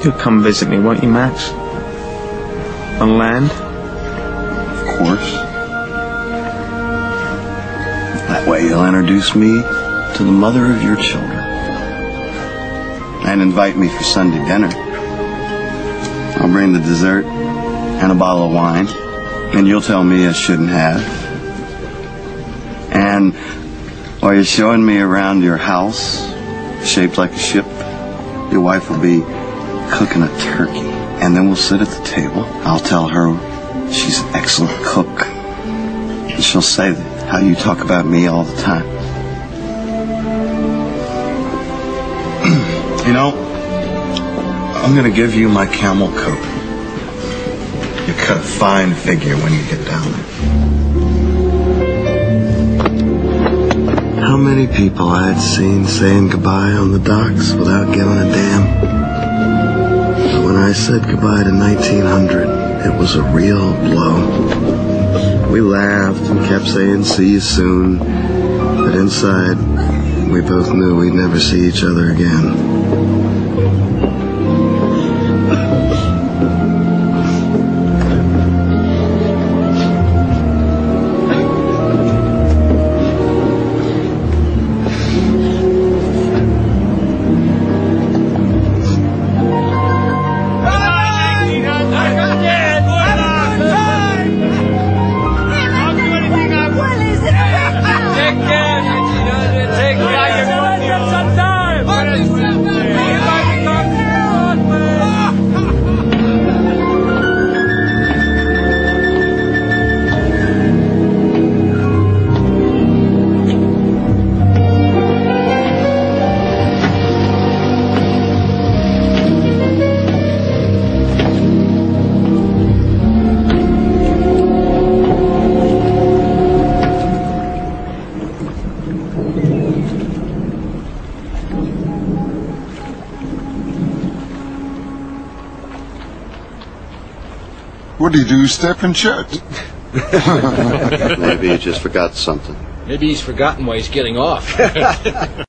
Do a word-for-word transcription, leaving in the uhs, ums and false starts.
You'll come visit me, won't you, Max? On land? Of course. That way you'll introduce me to the mother of your children. And invite me for Sunday dinner. I'll bring the dessert and a bottle of wine. And you'll tell me I shouldn't have. And while you're showing me around your house, shaped like a ship, your wife will be cooking a turkey. And then we'll sit at the table. I'll tell her she's an excellent cook. And she'll say that how you talk about me all the time. You know, I'm going to give you my camel coat. You cut a fine figure when you get down there. How many people I had seen saying goodbye on the docks without giving a damn? But when I said goodbye to nineteen hundred, it was a real blow. We laughed and kept saying, see you soon. But inside, we both knew we'd never see each other again. What do you do, step and chat? Maybe he just forgot something. Maybe he's forgotten why he's getting off.